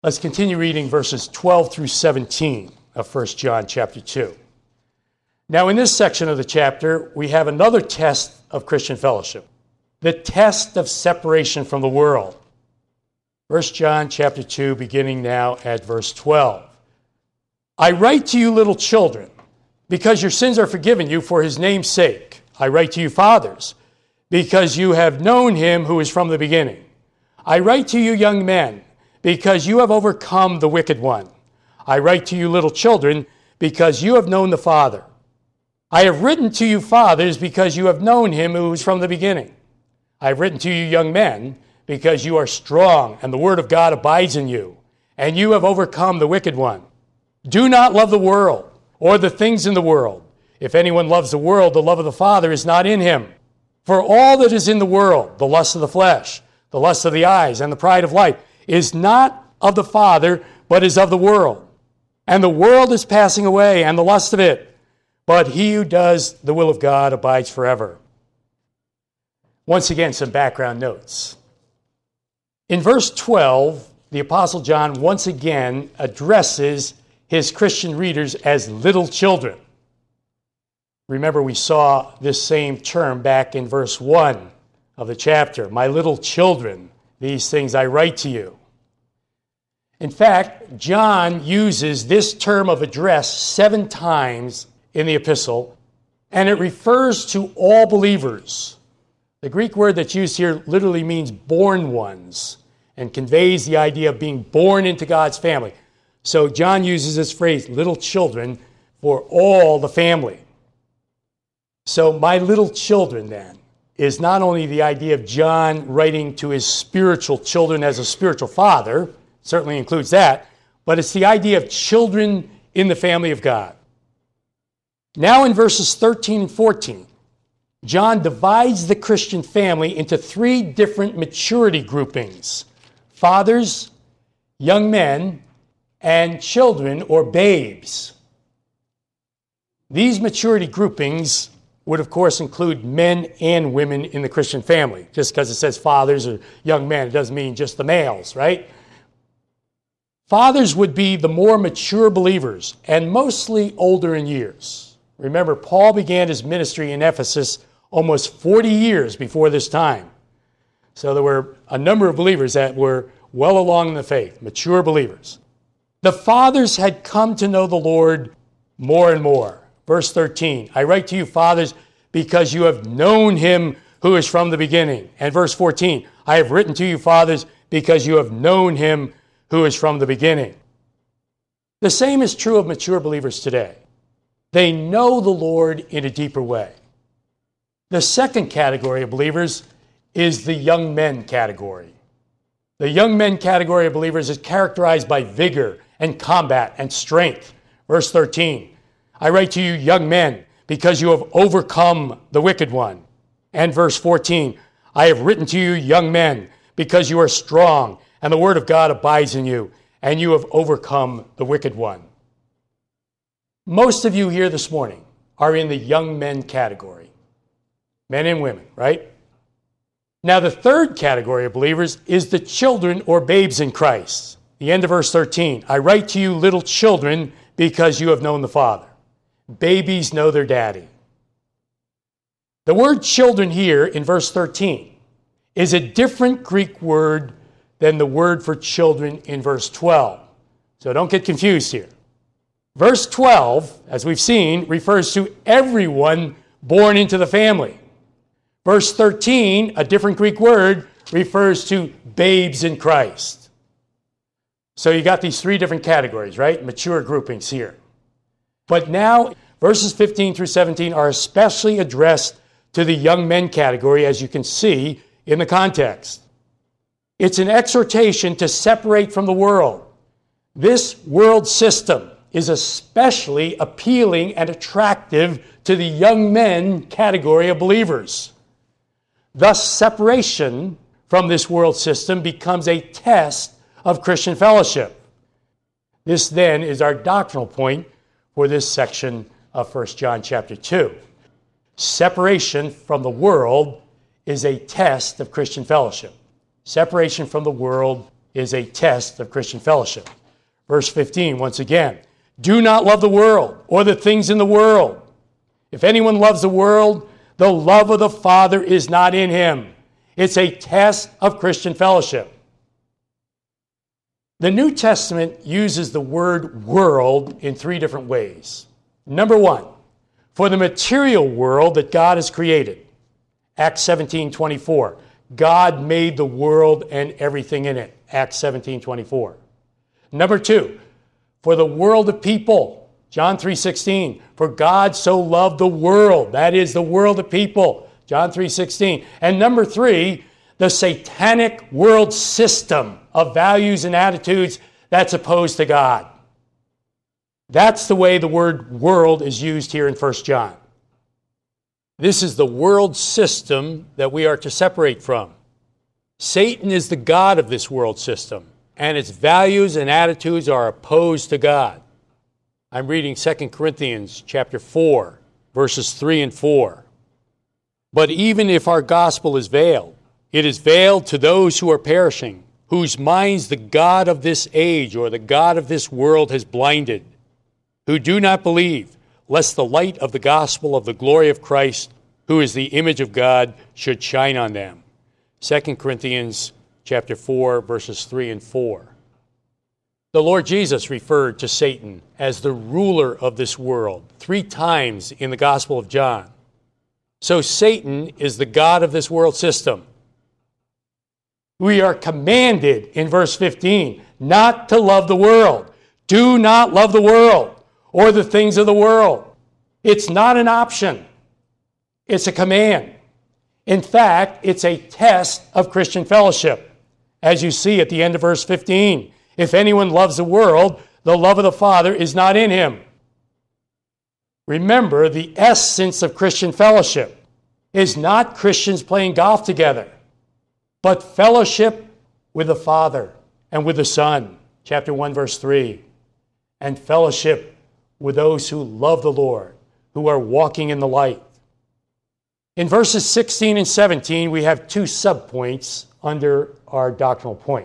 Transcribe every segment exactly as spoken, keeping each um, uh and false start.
Let's continue reading verses twelve through seventeen of First John chapter two. Now, in this section of the chapter, we have another test of Christian fellowship, the test of separation from the world. First John chapter two, beginning now at verse twelve. I write to you, little children, because your sins are forgiven you for his name's sake. I write to you, fathers, because you have known him who is from the beginning. I write to you, young men, because you have overcome the wicked one. I write to you, little children, because you have known the Father. I have written to you, fathers, because you have known him who is from the beginning. I have written to you, young men, because you are strong, and the word of God abides in you, and you have overcome the wicked one. Do not love the world, or the things in the world. If anyone loves the world, the love of the Father is not in him. For all that is in the world, the lust of the flesh, the lust of the eyes, and the pride of life, is not of the Father, but is of the world. And the world is passing away, and the lust of it. But he who does the will of God abides forever. Once again, some background notes. In verse twelve, the Apostle John once again addresses his Christian readers as little children. Remember, we saw this same term back in verse one of the chapter. My little children, these things I write to you. In fact, John uses this term of address seven times in the epistle, and it refers to all believers. The Greek word that's used here literally means born ones and conveys the idea of being born into God's family. So John uses this phrase, little children, for all the family. So my little children, then, is not only the idea of John writing to his spiritual children as a spiritual father, certainly includes that, but it's the idea of children in the family of God. Now in verses thirteen and fourteen, John divides the Christian family into three different maturity groupings: fathers, young men, and children or babes. These maturity groupings would, of course, include men and women in the Christian family. Just because it says fathers or young men, it doesn't mean just the males, right? Fathers would be the more mature believers and mostly older in years. Remember, Paul began his ministry in Ephesus almost forty years before this time. So there were a number of believers that were well along in the faith, mature believers. The fathers had come to know the Lord more and more. Verse thirteen, I write to you, fathers, because you have known him who is from the beginning. And verse fourteen, I have written to you, fathers, because you have known him who is from the beginning. The same is true of mature believers today. They know the Lord in a deeper way. The second category of believers is the young men category. The young men category of believers is characterized by vigor and combat and strength. Verse thirteen, I write to you, young men, because you have overcome the wicked one. And verse fourteen, I have written to you, young men, because you are strong, and the word of God abides in you, and you have overcome the wicked one. Most of you here this morning are in the young men category. Men and women, right? Now, the third category of believers is the children or babes in Christ. The end of verse thirteen, I write to you, little children, because you have known the Father. Babies know their daddy. The word children here in verse thirteen is a different Greek word than the word for children in verse twelve. So don't get confused here. Verse twelve, as we've seen, refers to everyone born into the family. Verse thirteen, a different Greek word, refers to babes in Christ. So you got these three different categories, right? Mature groupings here. But now, verses fifteen through seventeen are especially addressed to the young men category, as you can see in the context. It's an exhortation to separate from the world. This world system is especially appealing and attractive to the young men category of believers. Thus, separation from this world system becomes a test of Christian fellowship. This then is our doctrinal point for this section of First John chapter two. Separation from the world is a test of Christian fellowship. Separation from the world is a test of Christian fellowship. Verse fifteen, once again, do not love the world or the things in the world. If anyone loves the world, the love of the Father is not in him. It's a test of Christian fellowship. The New Testament uses the word world in three different ways. Number one, for the material world that God has created. Acts seventeen twenty-four. God made the world and everything in it. Acts seventeen twenty-four. Number two, for the world of people. John three sixteen. For God so loved the world. That is the world of people. John three sixteen. And number three, the satanic world system of values and attitudes that's opposed to God. That's the way the word world is used here in First John. This is the world system that we are to separate from. Satan is the god of this world system, and its values and attitudes are opposed to God. I'm reading Second Corinthians chapter four, verses three and four. But even if our gospel is veiled, it is veiled to those who are perishing, whose minds the god of this age or the god of this world has blinded, who do not believe, lest the light of the gospel of the glory of Christ, who is the image of God, should shine on them. Second Corinthians chapter four, verses three and four. The Lord Jesus referred to Satan as the ruler of this world three times in the Gospel of John. So Satan is the god of this world system. We are commanded in verse fifteen not to love the world. Do not love the world or the things of the world. It's not an option. It's a command. In fact, it's a test of Christian fellowship. As you see at the end of verse fifteen, if anyone loves the world, the love of the Father is not in him. Remember, the essence of Christian fellowship is not Christians playing golf together, but fellowship with the Father and with the Son, chapter one, verse three, and fellowship with those who love the Lord, who are walking in the light. In verses sixteen and seventeen, we have two subpoints under our doctrinal point.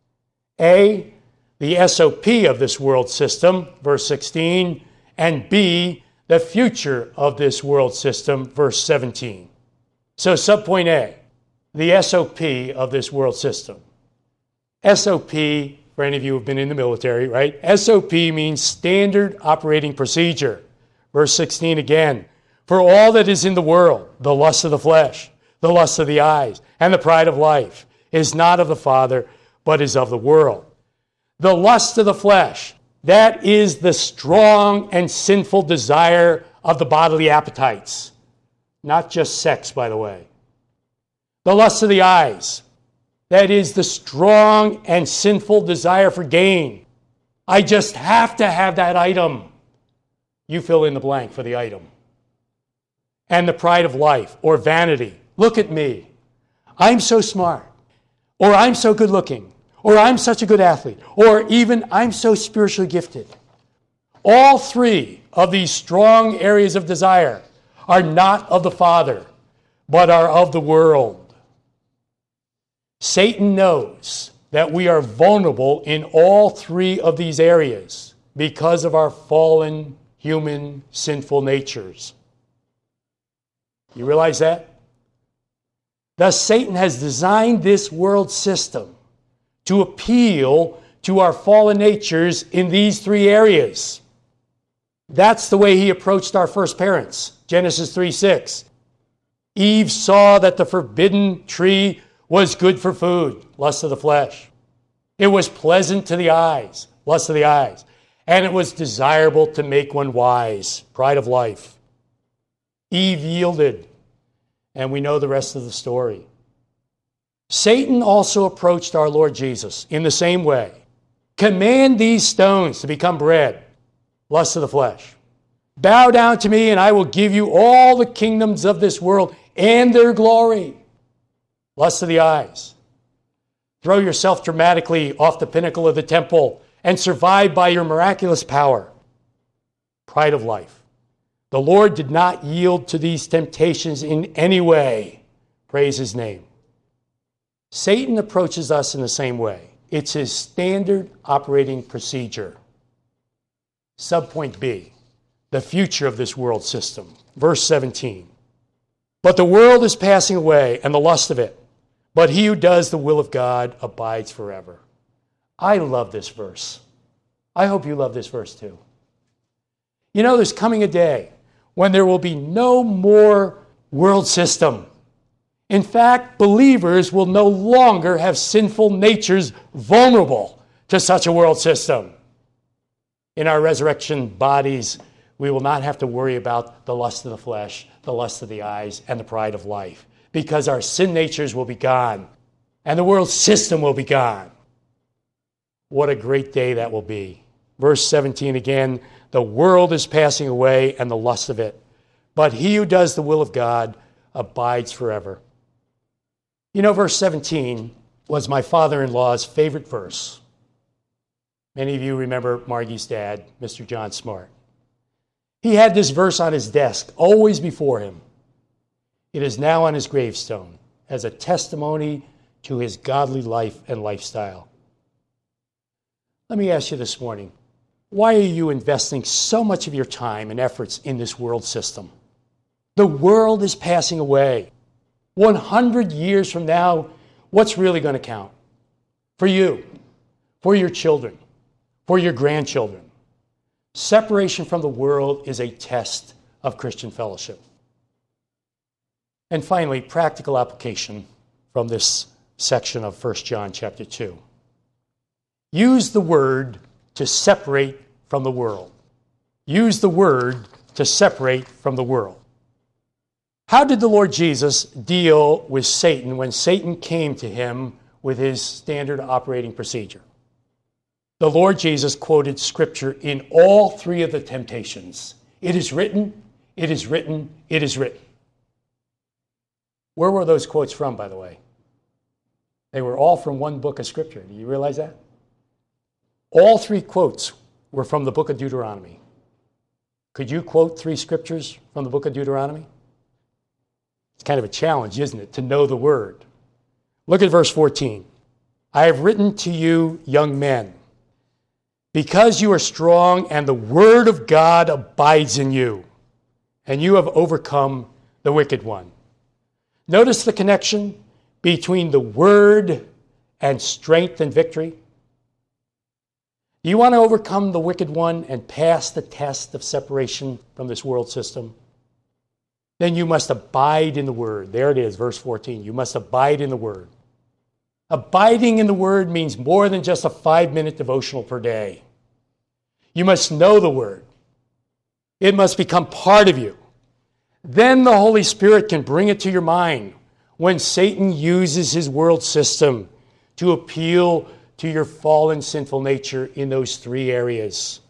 A, the S O P of this world system, verse sixteen, and B, the future of this world system, verse seventeen. So subpoint A, the S O P of this world system. S O P, for any of you who have been in the military, right? S O P means standard operating procedure. Verse sixteen again, for all that is in the world, the lust of the flesh, the lust of the eyes, and the pride of life, is not of the Father, but is of the world. The lust of the flesh, that is the strong and sinful desire of the bodily appetites. Not just sex, by the way. The lust of the eyes, that is the strong and sinful desire for gain. I just have to have that item. You fill in the blank for the item. And the pride of life, or vanity. Look at me. I'm so smart. Or I'm so good looking. Or I'm such a good athlete. Or even I'm so spiritually gifted. All three of these strong areas of desire are not of the Father, but are of the world. Satan knows that we are vulnerable in all three of these areas because of our fallen, human, sinful natures. You realize that? Thus, Satan has designed this world system to appeal to our fallen natures in these three areas. That's the way he approached our first parents. Genesis three six. Eve saw that the forbidden tree was good for food, lust of the flesh. It was pleasant to the eyes, lust of the eyes. And it was desirable to make one wise, pride of life. Eve yielded, and we know the rest of the story. Satan also approached our Lord Jesus in the same way. Command these stones to become bread, lust of the flesh. Bow down to me, and I will give you all the kingdoms of this world and their glory, lust of the eyes. Throw yourself dramatically off the pinnacle of the temple and survive by your miraculous power, pride of life. The Lord did not yield to these temptations in any way. Praise his name. Satan approaches us in the same way, It's his standard operating procedure. Subpoint B, the future of this world system. Verse seventeen. But the world is passing away, and the lust of it. But he who does the will of God abides forever. I love this verse. I hope you love this verse too. You know, there's coming a day when there will be no more world system. In fact, believers will no longer have sinful natures vulnerable to such a world system. In our resurrection bodies, we will not have to worry about the lust of the flesh, the lust of the eyes, and the pride of life, because our sin natures will be gone, and the world system will be gone. What a great day that will be. Verse seventeen again, the world is passing away and the lust of it, but he who does the will of God abides forever. You know, verse seventeen was my father-in-law's favorite verse. Many of you remember Margie's dad, Mister John Smart. He had this verse on his desk, always before him. It is now on his gravestone as a testimony to his godly life and lifestyle. Let me ask you this morning, why are you investing so much of your time and efforts in this world system? The world is passing away. one hundred years from now, what's really going to count? For you, for your children, for your grandchildren. Separation from the world is a test of Christian fellowship. And finally, practical application from this section of First John chapter two. Use the word to separate from the world. Use the word to separate from the world. How did the Lord Jesus deal with Satan when Satan came to him with his standard operating procedure? The Lord Jesus quoted Scripture in all three of the temptations. It is written, it is written, it is written. Where were those quotes from, by the way? They were all from one book of Scripture. Do you realize that? All three quotes were from the book of Deuteronomy. Could you quote three scriptures from the book of Deuteronomy? It's kind of a challenge, isn't it, to know the word. Look at verse fourteen. I have written to you, young men, because you are strong and the word of God abides in you, and you have overcome the wicked one. Notice the connection between the word and strength and victory. Do you want to overcome the wicked one and pass the test of separation from this world system? Then you must abide in the word. There it is, verse fourteen. You must abide in the word. Abiding in the word means more than just a five-minute devotional per day. You must know the word. It must become part of you. Then the Holy Spirit can bring it to your mind when Satan uses his world system to appeal to your fallen sinful nature in those three areas.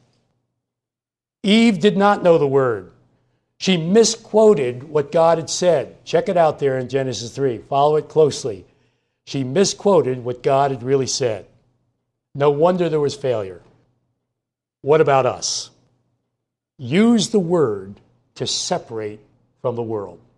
Eve did not know the word. She misquoted what God had said. Check it out there in Genesis three. Follow it closely. She misquoted what God had really said. No wonder there was failure. What about us? Use the word to separate from the world.